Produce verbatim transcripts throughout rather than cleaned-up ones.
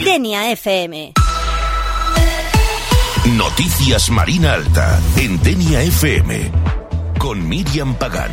Denia F M. Noticias Marina Alta en Denia F M con Miriam Pagán.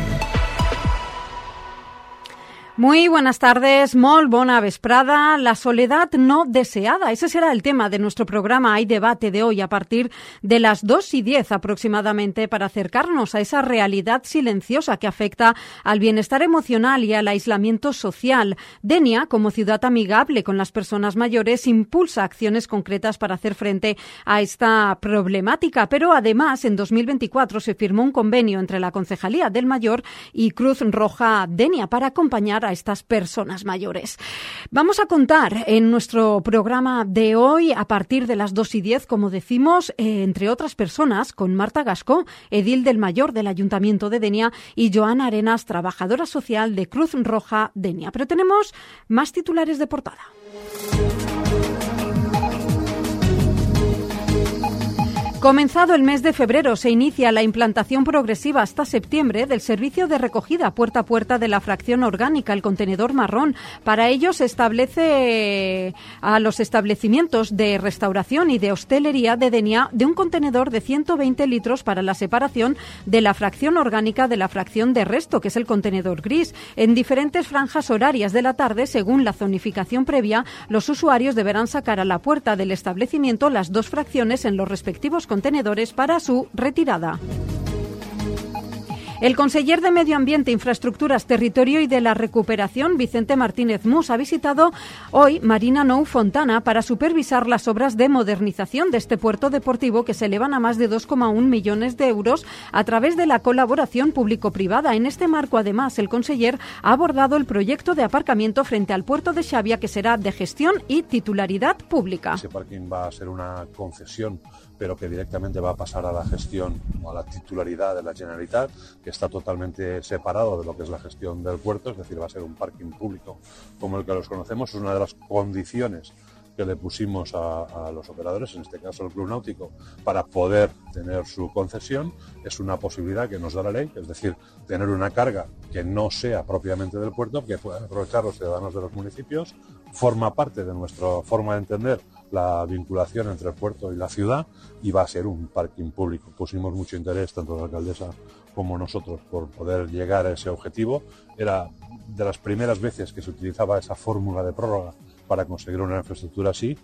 Muy buenas tardes, molt bona vesprada. La soledad no deseada. Ese será el tema de nuestro programa Hay Debate de hoy a partir de las dos y diez aproximadamente para acercarnos a esa realidad silenciosa que afecta al bienestar emocional y al aislamiento social. Denia, como ciudad amigable con las personas mayores, impulsa acciones concretas para hacer frente a esta problemática. Pero además, en dos mil veinticuatro se firmó un convenio entre la Concejalía del Mayor y Cruz Roja Denia para acompañar a estas personas mayores. Vamos a contar en nuestro programa de hoy, a partir de las dos y diez, como decimos, eh, entre otras personas, con Marta Gascó, edil del Mayor del Ayuntamiento de Denia, y Joana Arenas, trabajadora social de Cruz Roja Denia. Pero tenemos más titulares de portada. Comenzado el mes de febrero, se inicia la implantación progresiva hasta septiembre del servicio de recogida puerta a puerta de la fracción orgánica, el contenedor marrón. Para ello se establece a los establecimientos de restauración y de hostelería de Denia de un contenedor de ciento veinte litros para la separación de la fracción orgánica de la fracción de resto, que es el contenedor gris. En diferentes franjas horarias de la tarde, según la zonificación previa, los usuarios deberán sacar a la puerta del establecimiento las dos fracciones en los respectivos contenedores para su retirada. El conseller de Medio Ambiente, Infraestructuras, Territorio y de la Recuperación, Vicente Martínez Mus, ha visitado hoy Marina Nou Fontana para supervisar las obras de modernización de este puerto deportivo que se elevan a más de dos coma uno millones de euros a través de la colaboración público-privada. En este marco, además, el conseller ha abordado el proyecto de aparcamiento frente al puerto de Xàbia, que será de gestión y titularidad pública. Ese parking va a ser una concesión, pero que directamente va a pasar a la gestión o a la titularidad de la Generalitat, que está totalmente separado de lo que es la gestión del puerto, es decir, va a ser un parking público como el que los conocemos. Es una de las condiciones que le pusimos a, a los operadores, en este caso el Club Náutico, para poder tener su concesión. Es una posibilidad que nos da la ley, es decir, tener una carga que no sea propiamente del puerto, que puedan aprovechar los ciudadanos de los municipios. Forma parte de nuestra forma de entender la vinculación entre el puerto y la ciudad, y va a ser un parking público. Pusimos mucho interés, tanto la alcaldesa como nosotros, por poder llegar a ese objetivo. Era de las primeras veces que se utilizaba esa fórmula de prórroga para conseguir una infraestructura así.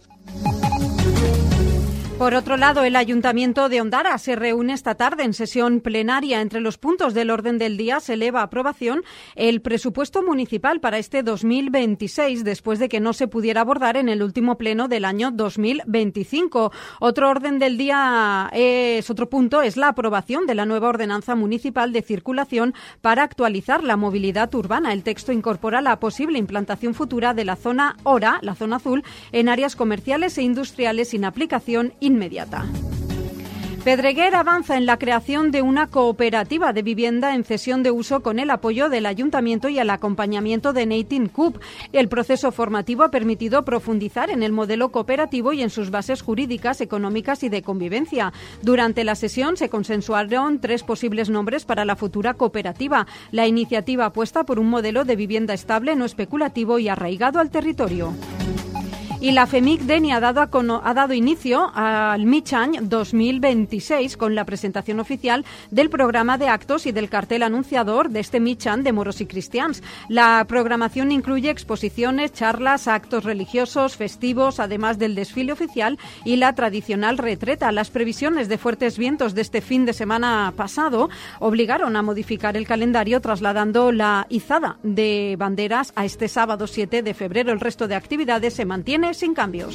Por otro lado, el Ayuntamiento de Ondara se reúne esta tarde en sesión plenaria. Entre los puntos del orden del día se eleva a aprobación el presupuesto municipal para este dos mil veintiséis, después de que no se pudiera abordar en el último pleno del año dos mil veinticinco. Otro orden del día es otro punto es la aprobación de la nueva ordenanza municipal de circulación para actualizar la movilidad urbana. El texto incorpora la posible implantación futura de la zona Hora, la zona azul, en áreas comerciales e industriales sin aplicación inmediata. Pedreguer avanza en la creación de una cooperativa de vivienda en cesión de uso con el apoyo del Ayuntamiento y el acompañamiento de Neitin Cup. El proceso formativo ha permitido profundizar en el modelo cooperativo y en sus bases jurídicas, económicas y de convivencia. Durante la sesión se consensuaron tres posibles nombres para la futura cooperativa. La iniciativa apuesta por un modelo de vivienda estable, no especulativo y arraigado al territorio. Y la FEMIC Denia ha dado, a cono- ha dado inicio al Mig Any dos mil veintiséis con la presentación oficial del programa de actos y del cartel anunciador de este Mig Any de Moros y Cristians. La programación incluye exposiciones, charlas, actos religiosos, festivos, además del desfile oficial y la tradicional retreta. Las previsiones de fuertes vientos de este fin de semana pasado obligaron a modificar el calendario, trasladando la izada de banderas a este sábado siete de febrero. El resto de actividades se mantiene sin cambios.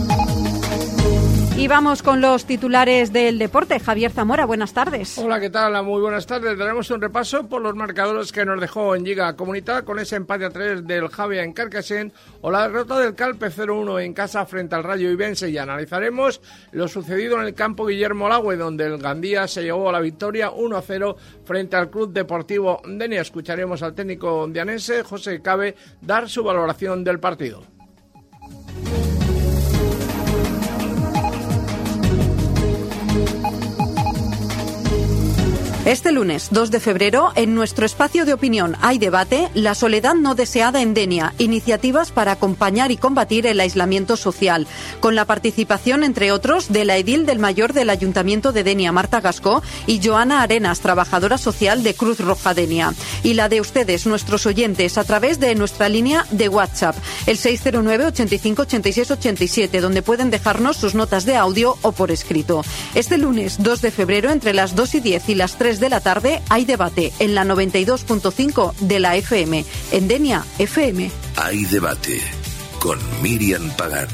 Y vamos con los titulares del deporte. Javier Zamora, buenas tardes. Hola, ¿qué tal? Muy buenas tardes. Daremos un repaso por los marcadores que nos dejó en Lliga Comunitat con ese empate a tres del Xàbia en Carcassent o la derrota del Calpe cero uno en casa frente al Rayo Ibense, y analizaremos lo sucedido en el campo Guillermo Lagüe, donde el Gandía se llevó a la victoria uno a cero frente al Club Deportivo Denia. Escucharemos al técnico dianense, José Cabe, dar su valoración del partido. Este lunes dos de febrero, en nuestro espacio de opinión Hay Debate, la soledad no deseada en Denia, iniciativas para acompañar y combatir el aislamiento social, con la participación, entre otros, de la edil del Mayor del Ayuntamiento de Denia, Marta Gascó, y Joana Arenas, trabajadora social de Cruz Roja Denia, y la de ustedes, nuestros oyentes, a través de nuestra línea de WhatsApp, el seis cero nueve, ochenta y cinco, ochenta y seis, ochenta y siete, donde pueden dejarnos sus notas de audio o por escrito. Este lunes dos de febrero, entre las dos y diez y las tres de la tarde, Hay Debate en la noventa y dos punto cinco de la F M, en Denia F M. Hay Debate con Miriam Pagán.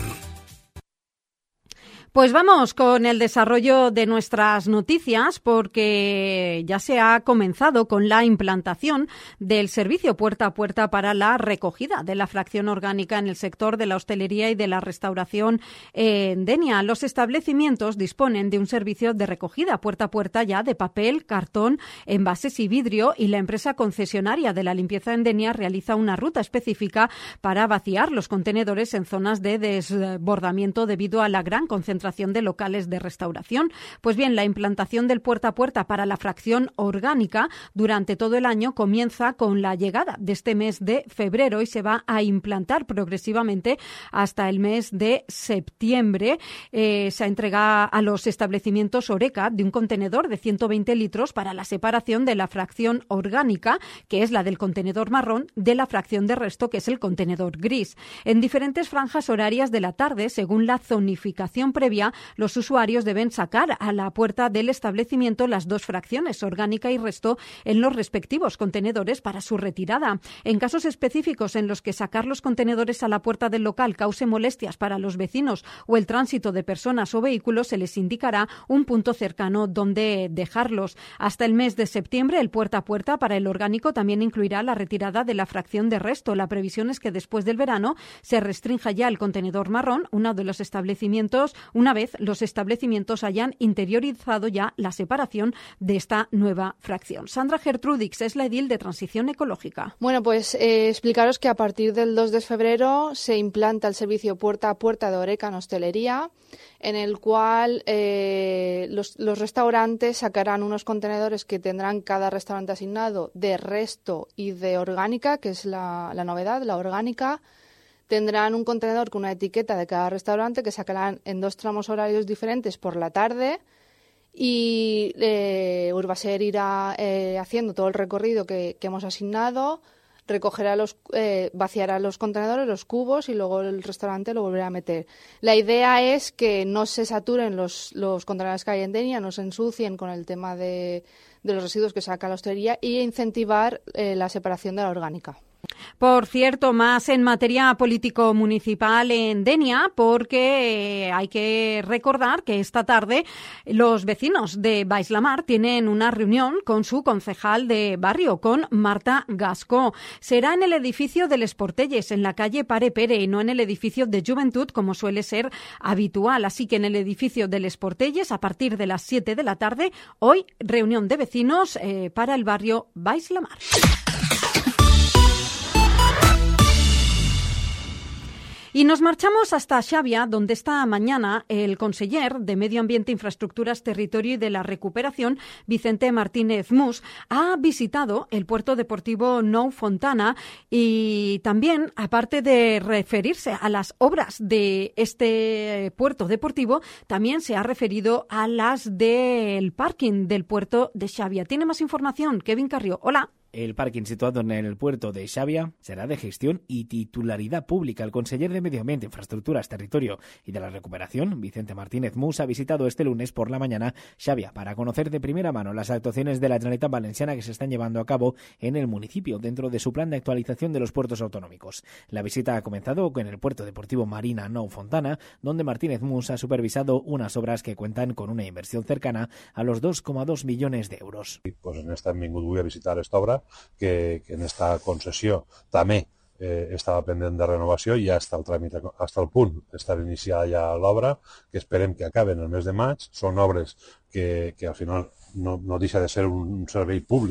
Pues vamos con el desarrollo de nuestras noticias, porque ya se ha comenzado con la implantación del servicio puerta a puerta para la recogida de la fracción orgánica en el sector de la hostelería y de la restauración en Denia. Los establecimientos disponen de un servicio de recogida puerta a puerta ya de papel, cartón, envases y vidrio, y la empresa concesionaria de la limpieza en Denia realiza una ruta específica para vaciar los contenedores en zonas de desbordamiento debido a la gran concentración de locales de restauración. Pues bien, la implantación del puerta a puerta para la fracción orgánica durante todo el año comienza con la llegada de este mes de febrero y se va a implantar progresivamente hasta el mes de septiembre. Eh, se entrega a los establecimientos Oreca de un contenedor de ciento veinte litros para la separación de la fracción orgánica, que es la del contenedor marrón, de la fracción de resto, que es el contenedor gris. En diferentes franjas horarias de la tarde, según la zonificación previa, los usuarios deben sacar a la puerta del establecimiento las dos fracciones, orgánica y resto, en los respectivos contenedores para su retirada. En casos específicos en los que sacar los contenedores a la puerta del local cause molestias para los vecinos o el tránsito de personas o vehículos, se les indicará un punto cercano donde dejarlos. Hasta el mes de septiembre, el puerta a puerta para el orgánico también incluirá la retirada de la fracción de resto. La previsión es que después del verano se restrinja ya el contenedor marrón, uno de los establecimientos, una vez los establecimientos hayan interiorizado ya la separación de esta nueva fracción. Sandra Gertrudix es la edil de Transición Ecológica. Bueno, pues eh, explicaros que a partir del dos de febrero se implanta el servicio puerta a puerta de Oreca en hostelería, en el cual eh, los, los restaurantes sacarán unos contenedores que tendrán cada restaurante asignado de resto y de orgánica, que es la, la novedad, la orgánica. Tendrán un contenedor con una etiqueta de cada restaurante que sacarán en dos tramos horarios diferentes por la tarde, y eh, Urbaser irá eh, haciendo todo el recorrido que, que hemos asignado, recogerá los, eh, vaciará los contenedores, los cubos, y luego el restaurante lo volverá a meter. La idea es que no se saturen los, los contenedores que hay en Denia, no se ensucien con el tema de, de los residuos que saca la hostelería, y incentivar eh, la separación de la orgánica. Por cierto, más en materia político-municipal en Denia, porque eh, hay que recordar que esta tarde los vecinos de Baix-la-Mar tienen una reunión con su concejal de barrio, con Marta Gascó. Será en el edificio del Esportelles, en la calle Pare Pere, y no en el edificio de Juventud, como suele ser habitual. Así que en el edificio del Esportelles, a partir de las siete de la tarde, hoy reunión de vecinos eh, para el barrio Baix-la-Mar. Y nos marchamos hasta Xavia, donde esta mañana el conseller de Medio Ambiente, Infraestructuras, Territorio y de la Recuperación, Vicente Martínez Mus, ha visitado el puerto deportivo Nou Fontana, y también, aparte de referirse a las obras de este puerto deportivo, también se ha referido a las del parking del puerto de Xavia. Tiene más información Kevin Carrió. Hola. El parking situado en el puerto de Xavia será de gestión y titularidad pública. El conseller de Medio Ambiente, Infraestructuras, Territorio y de la Recuperación, Vicente Martínez Mus, ha visitado este lunes por la mañana Xavia para conocer de primera mano las actuaciones de la Generalitat Valenciana que se están llevando a cabo en el municipio dentro de su plan de actualización de los puertos autonómicos. La visita ha comenzado con el puerto deportivo Marina Nou Fontana, donde Martínez Mus ha supervisado unas obras que cuentan con una inversión cercana a los dos coma dos millones de euros. Pues en esta hem vingut a visitar esta obra, que, que en esta concessió també eh, estava pendent de renovació i ja està el tràmit, hasta el punt d'estar iniciada ja l'obra, que esperem que acabe en el mes de maig. Són obres que, que al final no, no deixa de ser un servei públic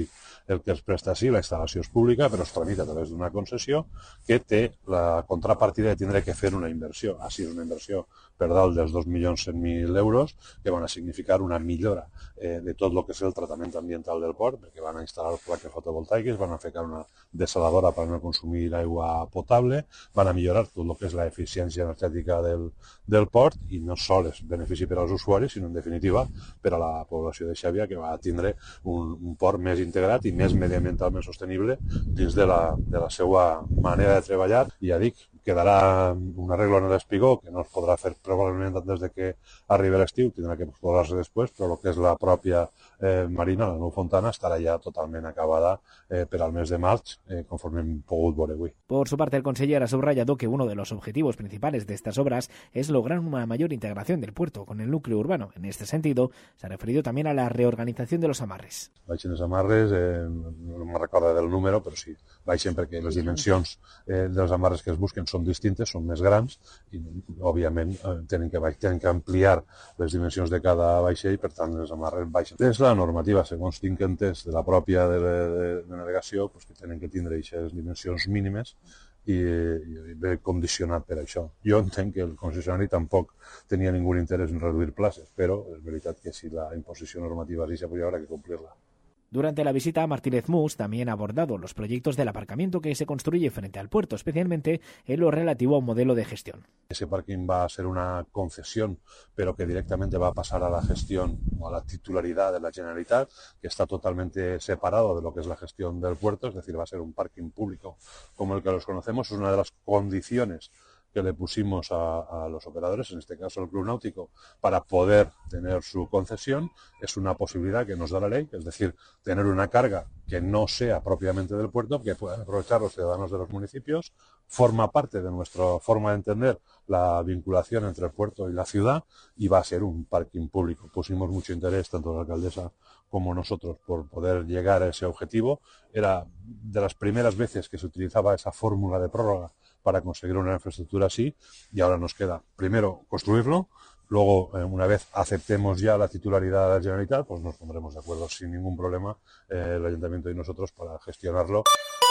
el que es presta sí, la instal·lació és pública, però es tramita a través d'una concessió que té la contrapartida de tindre que fer una inversió. Així és una inversió per dalt dels dos milions cent mil euros que van a significar una millora eh, de tot el que és el tractament ambiental del port, perquè van a instal·lar plaques fotovoltaiques, van a ficar una desaladora per no consumir aigua potable, van a millorar tot el que és l'eficiència energètica del, del port i no sols és benefici per als usuaris, sinó en definitiva per a la població de Xàbia, que va a tindre un, un port més integrat i més mediambientalment sostenible dins de la, de la seva manera de treballar. I ja dic, quedarà un arreglo en l'espigó que no es podrà fer probablement antes de que arribi l'estiu, tindrà que posar-se després, però el que és la pròpia eh, marina, la Nou Fontana, estarà ja totalment acabada eh, per al mes de març, eh, conforme hem pogut veure avui. Por su parte, el conseller ha subrayado que uno de los objetivos principales de estas obras es lograr una mayor integración del puerto con el núcleo urbano. En este sentido, se ha referido también a la reorganización de los amarres. Baixen els amarres, eh, no me'n recordo del número, però sí, baixen perquè les dimensions eh, dels amarres que es busquen són distintes, són més grans i, òbviament, eh, tenen, que, tenen que ampliar les dimensions de cada vaixell, per tant, els amarres baixen. És la normativa, segons tinc entès, de la pròpia de, de, de navegació, pues, que tenen que tindre aquestes dimensions mínimes i, i ve condicionat per això. Jo entenc que el concessionari tampoc tenia ningú interès en reduir places, però és veritat que si la imposició normativa és això, pues haurà que complir-la. Durante la visita, Martínez Mus también ha abordado los proyectos del aparcamiento que se construye frente al puerto, especialmente en lo relativo a un modelo de gestión. Ese parking va a ser una concesión, pero que directamente va a pasar a la gestión o a la titularidad de la Generalitat, que está totalmente separado de lo que es la gestión del puerto, es decir, va a ser un parking público como el que los conocemos. Es una de las condiciones que le pusimos a, a los operadores, en este caso el Club Náutico, para poder tener su concesión. Es una posibilidad que nos da la ley, es decir, tener una carga que no sea propiamente del puerto, que puedan aprovechar los ciudadanos de los municipios. Forma parte de nuestra forma de entender la vinculación entre el puerto y la ciudad y va a ser un parking público. Pusimos mucho interés, tanto la alcaldesa como nosotros, por poder llegar a ese objetivo. Era de las primeras veces que se utilizaba esa fórmula de prórroga para conseguir una infraestructura así, y ahora nos queda primero construirlo, luego eh, una vez aceptemos ya la titularidad de la Generalitat, pues nos pondremos de acuerdo sin ningún problema eh, el Ayuntamiento y nosotros para gestionarlo.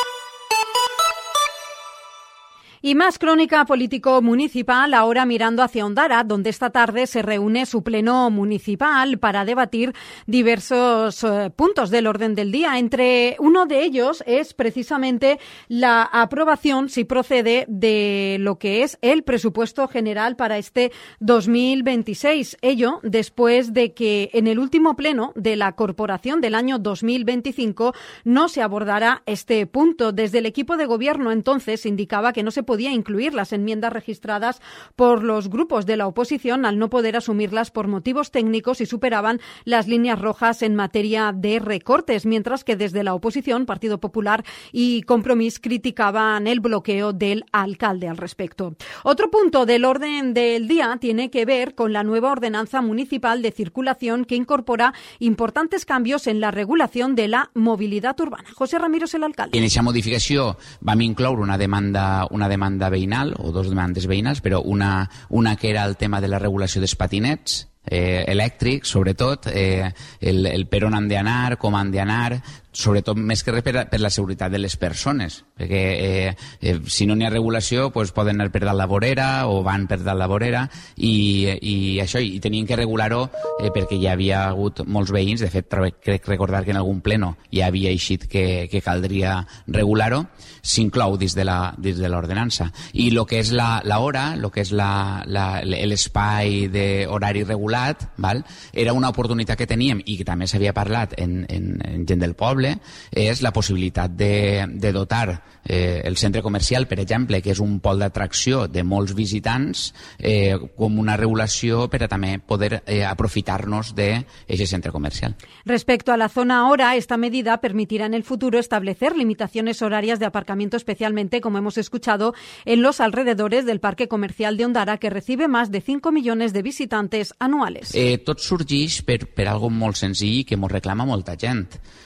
Y más crónica político-municipal, ahora mirando hacia Ondara, donde esta tarde se reúne su pleno municipal para debatir diversos eh, puntos del orden del día. Entre uno de ellos es precisamente la aprobación, si procede, de lo que es el presupuesto general para este dos mil veintiséis. Ello después de que en el último pleno de la corporación del año dos mil veinticinco no se abordara este punto. Desde el equipo de gobierno entonces indicaba que no se podía incluir las enmiendas registradas por los grupos de la oposición al no poder asumirlas por motivos técnicos y superaban las líneas rojas en materia de recortes, mientras que desde la oposición, Partido Popular y Compromís, criticaban el bloqueo del alcalde al respecto. Otro punto del orden del día tiene que ver con la nueva ordenanza municipal de circulación que incorpora importantes cambios en la regulación de la movilidad urbana. José Ramiro es el alcalde. En esa modificació vam incloure una demanda, una demanda veïnal, o dos demandes veïnals, però una, una que era el tema de la regulació dels patinets eh, elèctrics, sobretot, eh, el, el per on han d'anar, com han d'anar, sobretot més que res per, per la seguretat de les persones, perquè eh, eh, si no n'hi ha regulació pues poden anar per dalt la vorera o van per dalt la vorera i, i això, i tenien que regular-ho eh, perquè hi havia hagut molts veïns, de fet crec recordar que en algun pleno ja havia eixit que, que caldria regular-ho, s'inclou dins de la, dins de l'ordenança. I el que és la, la hora, el que és la, la, l'espai d'horari regulat, val? Era una oportunitat que teníem i que també s'havia parlat en, en, en gent del poble, és la possibilitat de, de dotar eh, el centre comercial, per exemple, que és un pol d'atracció de molts visitants, eh, com una regulació per a també poder eh, aprofitar-nos d'aquest centre comercial. Respecto a la zona hora, esta medida permitirá en el futuro establecer limitaciones horarias de aparcamiento, especialmente, como hemos escuchado, en los alrededores del parque comercial de Ondara, que recibe más de cinco millones de visitantes anuales. Eh, tot sorgeix per, per algo molt senzill que ens reclama molta gent. Eh,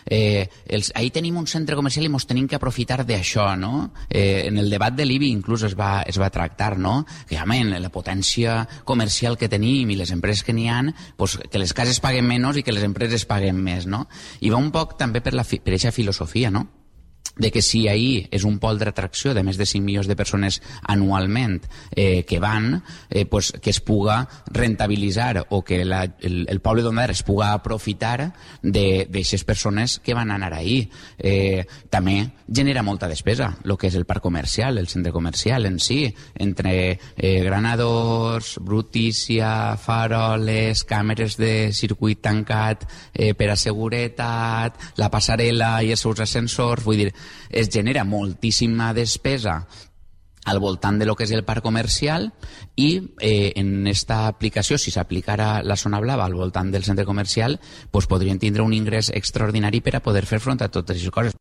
eh, els, ahir tenim un centre comercial i ens tenim que aprofitar d'això, no? Eh, en el debat de l'I B I inclús es va, es va tractar, no? Que, realment, la potència comercial que tenim i les empreses que n'hi ha, pues, que les cases paguen menys i que les empreses paguen més, no? I va un poc també per, la, per aquesta filosofia, no? De que si ahir és un pol d'atracció de més de cinc milions de persones anualment eh, que van, eh, pues, que es puga rentabilitzar o que la, el, el poble d'Ondara es puga aprofitar d'aixes persones que van anar ahir. Eh, també genera molta despesa, el que és el parc comercial, el centre comercial en si, entre eh, granadors, brutícia, faroles, càmeres de circuit tancat eh, per a seguretat, la passarel·la i els seus ascensors, vull dir, es genera moltíssima despesa al voltant de lo que és el parc comercial i eh, en esta aplicació, si s'aplicara la zona blava al voltant del centre comercial, pues podrien tindre un ingrés extraordinari per a poder fer front a totes aquestes coses.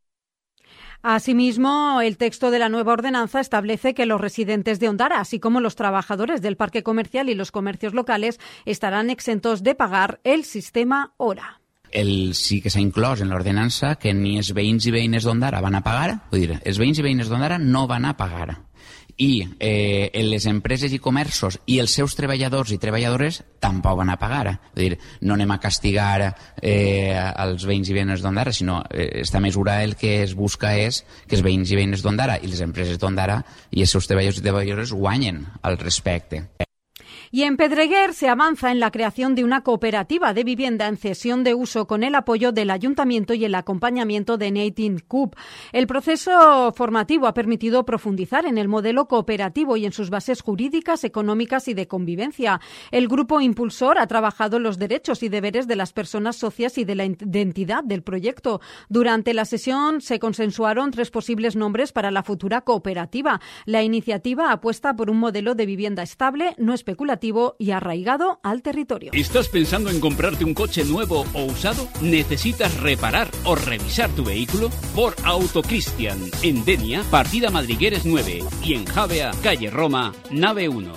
Asimismo, el texto de la nueva ordenanza establece que los residentes de Ondara, así como los trabajadores del parque comercial y los comercios locales, estarán exentos de pagar el sistema hora. El, sí que s'ha inclòs en l'ordenança que ni els veïns i veïnes d'Ondara van a pagar, vull dir, els veïns i veïnes d'Ondara no van a pagar. I eh, les empreses i comerços i els seus treballadors i treballadores tampoc van a pagar. Vull dir, no anem a castigar eh, els veïns i veïnes d'Ondara, sinó eh, esta mesura el que es busca és que els veïns i veïnes d'Ondara i les empreses d'Ondara i els seus treballadors i treballadores guanyen al respecte. Y en Pedreguer se avanza en la creación de una cooperativa de vivienda en cesión de uso con el apoyo del Ayuntamiento y el acompañamiento de Nating Cup. El proceso formativo ha permitido profundizar en el modelo cooperativo y en sus bases jurídicas, económicas y de convivencia. El grupo impulsor ha trabajado los derechos y deberes de las personas socias y de la identidad del proyecto. Durante la sesión se consensuaron tres posibles nombres para la futura cooperativa. La iniciativa apuesta por un modelo de vivienda estable, no especulativo y arraigado al territorio. ¿Estás pensando en comprarte un coche nuevo o usado? ¿Necesitas reparar o revisar tu vehículo? Por Autocristian, en Denia, partida Madrigueres nueve y en Javea, calle Roma, nave uno.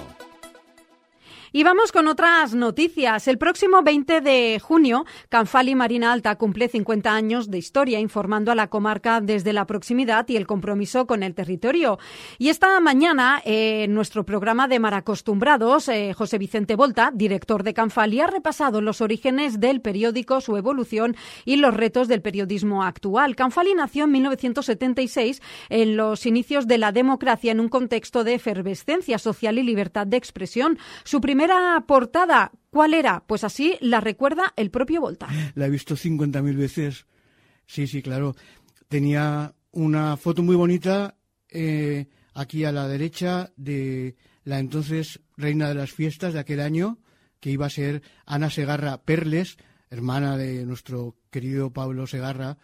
Y vamos con otras noticias. El próximo veinte de junio, Canfali Marina Alta cumple cincuenta años de historia, informando a la comarca desde la proximidad y el compromiso con el territorio. Y esta mañana, eh, en nuestro programa de Maracostumbrados, eh, José Vicente Volta, director de Canfali, ha repasado los orígenes del periódico, su evolución y los retos del periodismo actual. Canfali nació en mil novecientos setenta y seis, en los inicios de la democracia, en un contexto de efervescencia social y libertad de expresión. Su primera portada, ¿cuál era? Pues así la recuerda el propio Volta. La he visto cincuenta mil veces. Sí, sí, claro. Tenía una foto muy bonita eh, aquí a la derecha de la entonces reina de las fiestas de aquel año, que iba a ser Ana Segarra Perles, hermana de nuestro querido Pablo Segarra,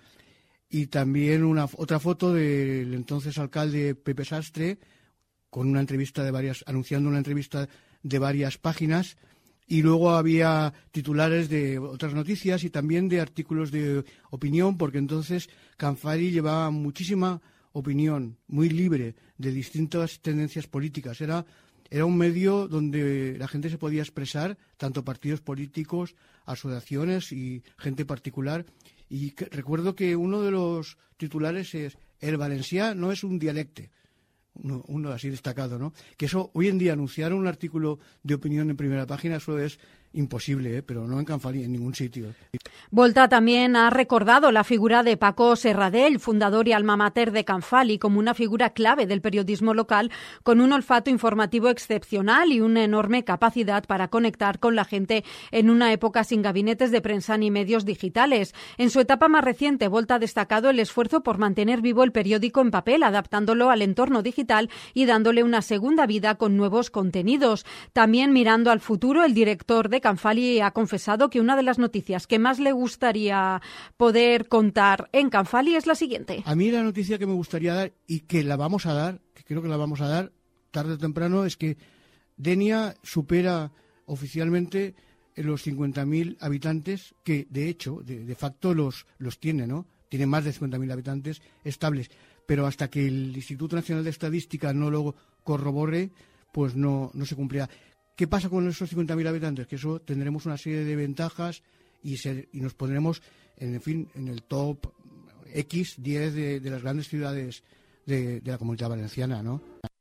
y también una otra foto del entonces alcalde Pepe Sastre, con una entrevista de varias, anunciando una entrevista de varias páginas, y luego había titulares de otras noticias y también de artículos de opinión, porque entonces Canfali llevaba muchísima opinión, muy libre, de distintas tendencias políticas. Era, era un medio donde la gente se podía expresar, tanto partidos políticos, asociaciones y gente particular. Y que, recuerdo que uno de los titulares es: el valencià no es un dialecte. Uno, uno así destacado, ¿no? Que eso, hoy en día, anunciar un artículo de opinión en primera página, eso es imposible, ¿eh? Pero no en Canfali, en ningún sitio. Volta también ha recordado la figura de Paco Serradell, fundador y alma mater de Canfali, como una figura clave del periodismo local, con un olfato informativo excepcional y una enorme capacidad para conectar con la gente en una época sin gabinetes de prensa ni medios digitales. En su etapa más reciente, Volta ha destacado el esfuerzo por mantener vivo el periódico en papel, adaptándolo al entorno digital y dándole una segunda vida con nuevos contenidos. También mirando al futuro, el director de Canfali ha confesado que una de las noticias que más le gustaría poder contar en Canfali es la siguiente. A mí la noticia que me gustaría dar, y que la vamos a dar, que creo que la vamos a dar tarde o temprano, es que Denia supera oficialmente los cincuenta mil habitantes, que de hecho, de, de facto los, los tiene, ¿no? Tiene más de cincuenta mil habitantes estables, pero hasta que el Instituto Nacional de Estadística no lo corrobore, pues no, no se cumplirá. ¿Qué pasa con esos cincuenta mil habitantes? Que eso tendremos una serie de ventajas y, ser, y nos pondremos, en fin, en el top, X diez de, de las grandes ciudades de, de la Comunitat Valenciana, ¿no?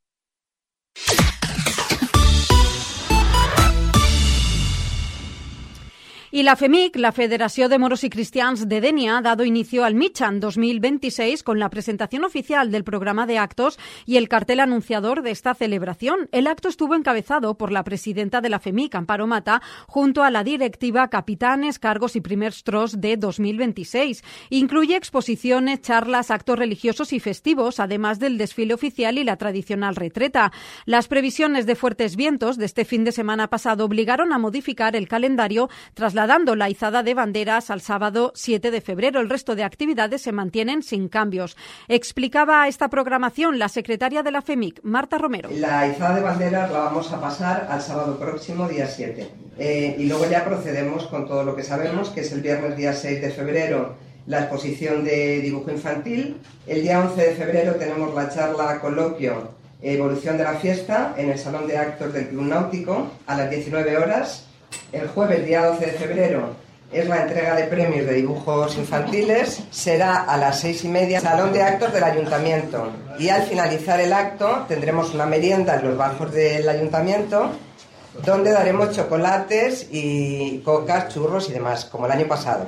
Y la FEMIC, la Federació de Moros y Cristians de Denia, ha dado inicio al Michan dos mil veintiséis con la presentación oficial del programa de actos y el cartel anunciador de esta celebración. El acto estuvo encabezado por la presidenta de la FEMIC, Amparo Mata, junto a la directiva Capitanes, Cargos y Primers Tros de dos mil veintiséis. Incluye exposiciones, charlas, actos religiosos y festivos, además del desfile oficial y la tradicional retreta. Las previsiones de fuertes vientos de este fin de semana pasado obligaron a modificar el calendario tras la dando la izada de banderas al sábado siete de febrero. El resto de actividades se mantienen sin cambios. Explicaba esta programación la secretaria de la FEMIC, Marta Romero. La izada de banderas la vamos a pasar al sábado próximo, día siete. Eh, y luego ya procedemos con todo lo que sabemos, que es el viernes día seis de febrero la exposición de dibujo infantil. El día once de febrero tenemos la charla coloquio Evolución de la fiesta en el Salón de Actos del Club Náutico a las diecinueve horas. El jueves, día doce de febrero, es la entrega de premios de dibujos infantiles. Será a las seis y media, Salón de Actos del Ayuntamiento. Y al finalizar el acto tendremos una merienda en los bajos del Ayuntamiento, donde daremos chocolates y cocas, churros y demás, como el año pasado.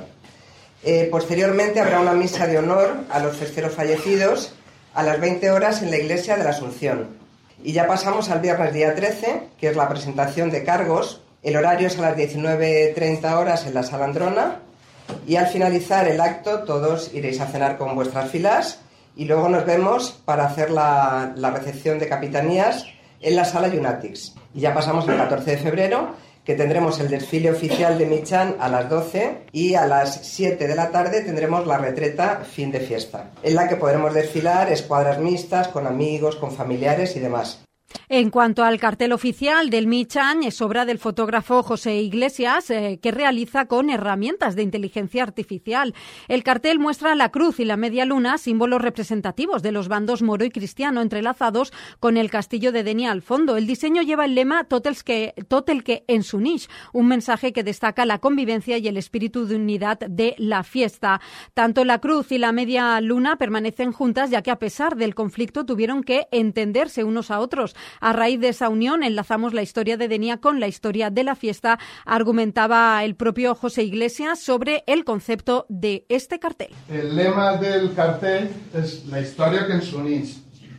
Eh, posteriormente habrá una misa de honor a los festeros fallecidos a las veinte horas en la Iglesia de la Asunción. Y ya pasamos al viernes, día trece, que es la presentación de cargos. El horario es a las diecinueve treinta horas en la Sala Androna y al finalizar el acto todos iréis a cenar con vuestras filas y luego nos vemos para hacer la, la recepción de capitanías en la Sala Unatix. Y ya pasamos al catorce de febrero, que tendremos el desfile oficial de Michan a las doce y a las siete de la tarde tendremos la retreta fin de fiesta, en la que podremos desfilar escuadras mixtas con amigos, con familiares y demás. En cuanto al cartel oficial del Michan, es obra del fotógrafo José Iglesias, eh, que realiza con herramientas de inteligencia artificial. El cartel muestra la cruz y la media luna, símbolos representativos de los bandos moro y cristiano, entrelazados con el castillo de Denia al fondo. El diseño lleva el lema Tot el que, tot el que ens unix, un mensaje que destaca la convivencia y el espíritu de unidad de la fiesta. Tanto la cruz y la media luna permanecen juntas, ya que a pesar del conflicto tuvieron que entenderse unos a otros. A raíz de esa unión enlazamos la historia de Denia con la historia de la fiesta, argumentaba el propio José Iglesias sobre el concepto de este cartel. El lema del cartel és la història que ens uneix.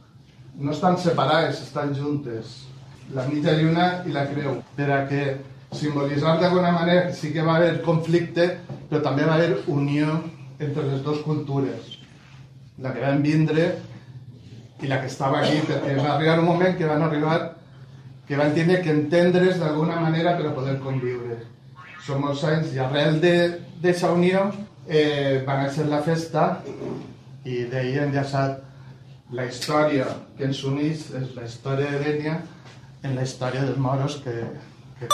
No estan separades, estan juntes. La mitja lluna i la creu. Per a que simbolitzar d'alguna manera sí que va haver conflicte, però també va haver unió entre les dues cultures. La que van vindre i la que estava aquí, perquè va arribar un moment que van arribar, que van tenir que entendre's d'alguna manera per a poder conviure. Són molts anys i arrel d'aquesta unió eh, van ser la festa i d'ahir han enllaçat la història que ens uneix, és la història de Denia en la història dels moros que, que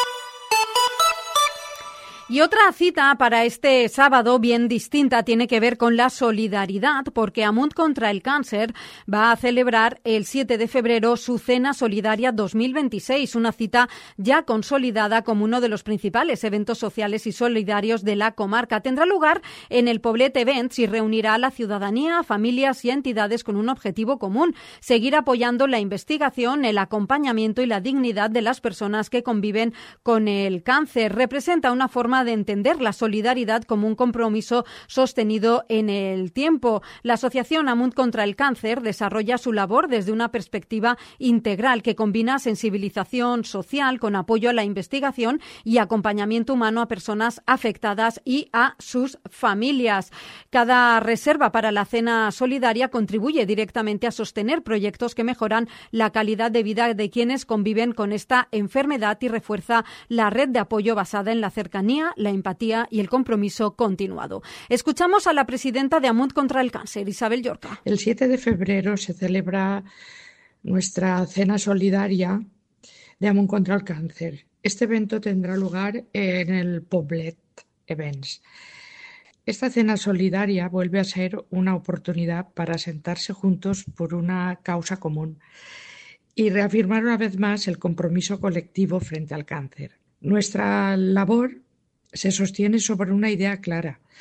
Y otra cita para este sábado bien distinta tiene que ver con la solidaridad, porque Amunt contra el Cáncer va a celebrar el siete de febrero su Cena Solidaria dos mil veintiséis, una cita ya consolidada como uno de los principales eventos sociales y solidarios de la comarca. Tendrá lugar en el Poblet Events y reunirá a la ciudadanía, familias y entidades con un objetivo común: seguir apoyando la investigación, el acompañamiento y la dignidad de las personas que conviven con el cáncer. Representa una forma de entender la solidaridad como un compromiso sostenido en el tiempo. La Asociación Amunt contra el Cáncer desarrolla su labor desde una perspectiva integral que combina sensibilización social con apoyo a la investigación y acompañamiento humano a personas afectadas y a sus familias. Cada reserva para la cena solidaria contribuye directamente a sostener proyectos que mejoran la calidad de vida de quienes conviven con esta enfermedad y refuerza la red de apoyo basada en la cercanía, la empatía y el compromiso continuado. Escuchamos a la presidenta de Amunt contra el Cáncer, Isabel Llorca. El siete de febrero se celebra nuestra cena solidaria de Amunt contra el Cáncer. Este evento tendrá lugar en el Poblet Events. Esta cena solidaria vuelve a ser una oportunidad para sentarse juntos por una causa común y reafirmar una vez más el compromiso colectivo frente al cáncer. Nuestra labor se sostiene sobre una idea clara: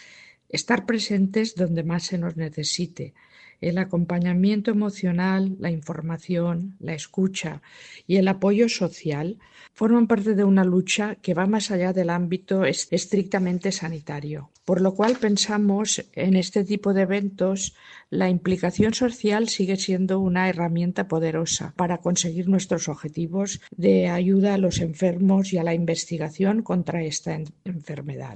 estar presentes donde más se nos necesite. El acompañamiento emocional, la información, la escucha y el apoyo social forman parte de una lucha que va más allá del ámbito estrictamente sanitario. Por lo cual pensamos en este tipo de eventos, la implicación social sigue siendo una herramienta poderosa para conseguir nuestros objetivos de ayuda a los enfermos y a la investigación contra esta enfermedad.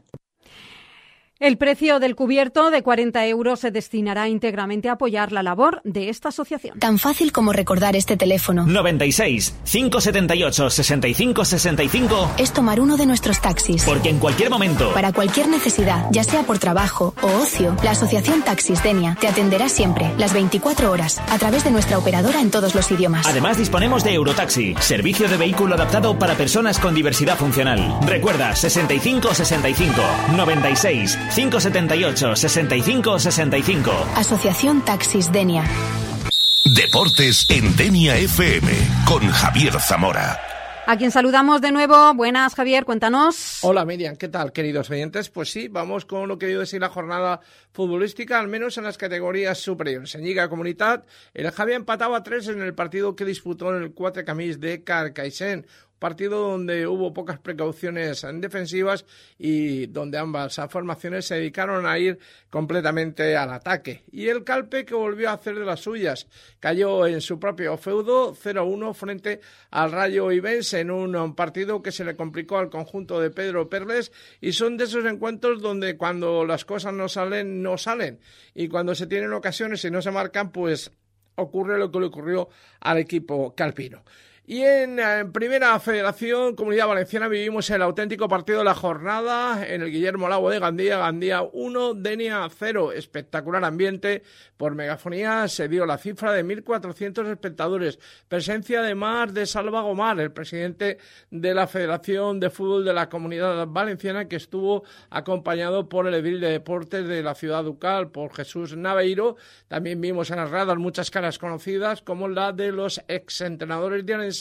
El precio del cubierto de cuarenta euros se destinará íntegramente a apoyar la labor de esta asociación. Tan fácil como recordar este teléfono. noventa y seis, cinco setenta y ocho, sesenta y cinco sesenta y cinco. Es tomar uno de nuestros taxis. Porque en cualquier momento, para cualquier necesidad, ya sea por trabajo o ocio, la Asociación Taxis Denia te atenderá siempre, las veinticuatro horas, a través de nuestra operadora en todos los idiomas. Además, disponemos de Eurotaxi, servicio de vehículo adaptado para personas con diversidad funcional. Recuerda, sesenta y cinco sesenta y cinco, noventa y seis, cinco setenta y ocho, sesenta y cinco sesenta y cinco. Asociación Taxis Denia. Deportes en Denia F M con Javier Zamora. A quien saludamos de nuevo. Buenas, Javier, cuéntanos. Hola, Miriam, ¿qué tal, queridos oyentes? Pues sí, vamos con lo que dio de sí la jornada futbolística, al menos en las categorías superiores. En Lliga Comunitat, el Javi empataba a tres en el partido que disputó en el Quatre Camins de Carcaixent. Partido donde hubo pocas precauciones defensivas y donde ambas formaciones se dedicaron a ir completamente al ataque. Y el Calpe, que volvió a hacer de las suyas, cayó en su propio feudo cero a uno frente al Rayo Ibense en un partido que se le complicó al conjunto de Pedro Perles, y son de esos encuentros donde cuando las cosas no salen, no salen, y cuando se tienen ocasiones y no se marcan, pues ocurre lo que le ocurrió al equipo calpino. Y en, en Primera Federación, Comunidad Valenciana, vivimos el auténtico partido de la jornada en el Guillermo Lago de Gandía. Gandía uno, Denia cero. Espectacular ambiente. Por megafonía se dio la cifra de mil cuatrocientos espectadores. Presencia además de Salva Gomar, el presidente de la Federación de Fútbol de la Comunidad Valenciana, que estuvo acompañado por el edil de Deportes de la Ciudad Ducal, por Jesús Naveiro. También vimos en las gradas muchas caras conocidas, como la de los exentrenadores dianenses,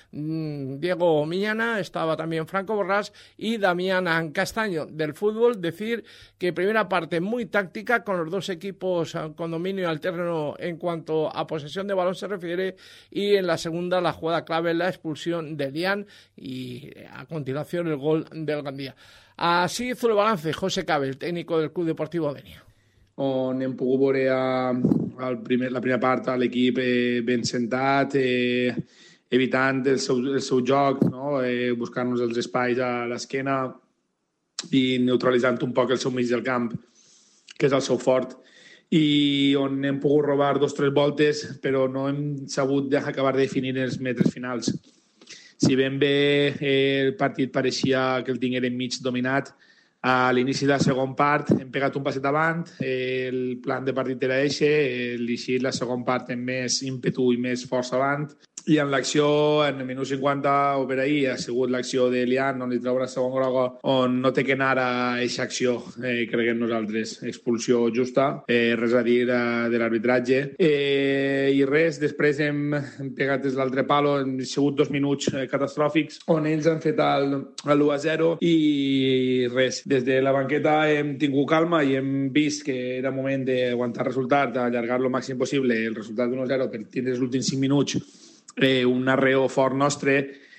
Diego Miñana, estaba también Franco Borrás y Damián Castaño. Del fútbol, decir que primera parte muy táctica, con los dos equipos con dominio alterno en cuanto a posesión de balón se refiere, y en la segunda la jugada clave, la expulsión de Lian, y a continuación el gol del Gandía. Así hizo el balance José Cabe, el técnico del Club Deportivo Denia. On hem pogut veure a, a primer, la primera part a l'equip eh, ben sentat, eh, evitant el seu, el seu joc, no? eh, buscar-nos els espais a l'esquena i neutralitzant un poc el seu mig del camp, que és el seu fort. I on hem pogut robar dos o tres voltes, però no hem sabut acabar de definir els metres finals. Si ben bé eh, el partit pareixia que el tinguérem mig dominat, a l'inici de la segona part hem pegat un passet avant, eh, el plan de partit era eixe, eh, l'eixir la segona part amb més ímpetu i més força avant, i en l'acció, en el minut cinquanta o per ahir, ha sigut l'acció de Lian, on li treu la segona groga, on no té que anar a aquesta acció, eh, creguem nosaltres. Expulsió justa, eh, res a dir eh, de l'arbitratge. Eh, I res, després hem, hem pegat des l'altre palo, han sigut dos minuts eh, catastròfics, on ells han fet l'u a zero, i res, des de la banqueta hem tingut calma i hem vist que era moment d'aguantar el resultat, d'allargar lo màxim possible el resultat d'un a zero per tindre els últims cinc minuts eh, un arreo fort nostre.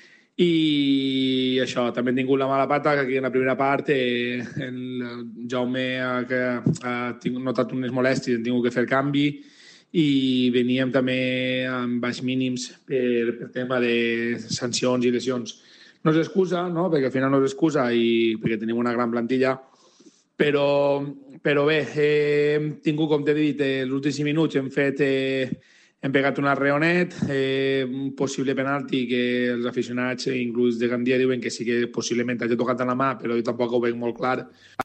I això, també hem tingut la mala pata, que aquí en la primera part eh, el Jaume ha, que ha tingut, notat unes molèsties, hem tingut que fer canvi, i veníem també amb baix mínims per, per tema de sancions i lesions. No és excusa, no? Perquè al final no és excusa, i perquè tenim una gran plantilla, però, però bé, eh, hem tingut, com t'he dit, eh, els últims cinc minuts hem fet... Eh, hem pegat un arreonet, eh, un possible penalti que els aficionats, inclús de Gandia, diuen que sí que possiblement hagi tocat en la mà, però jo tampoc ho veig molt clar.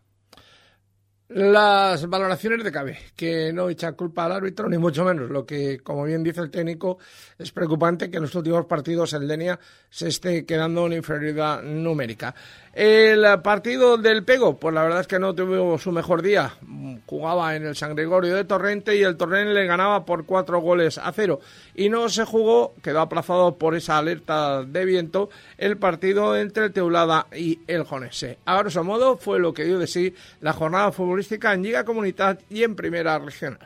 Las valoraciones de Cabe, que no echa culpa al árbitro, ni mucho menos. Lo que, como bien dice el técnico, es preocupante que en los últimos partidos el Denia se esté quedando en inferioridad numérica. El partido del Pego, pues la verdad es que no tuvo su mejor día. Jugaba en el San Gregorio de Torrente y el Torrent le ganaba por cuatro goles a cero. Y no se jugó, quedó aplazado por esa alerta de viento, el partido entre el Teulada y el Jonese. A grosso modo fue lo que dio de sí la jornada futbolística futbolística en Lliga Comunitat y en Primera Regional.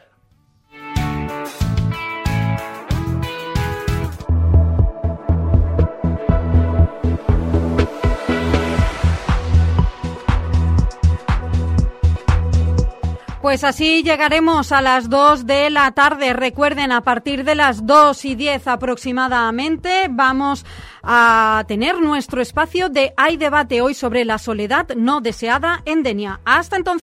Pues así llegaremos a las dos de la tarde. Recuerden, a partir de las dos y diez aproximadamente vamos a tener nuestro espacio de Hay Debate hoy sobre la soledad no deseada en Denia. Hasta entonces.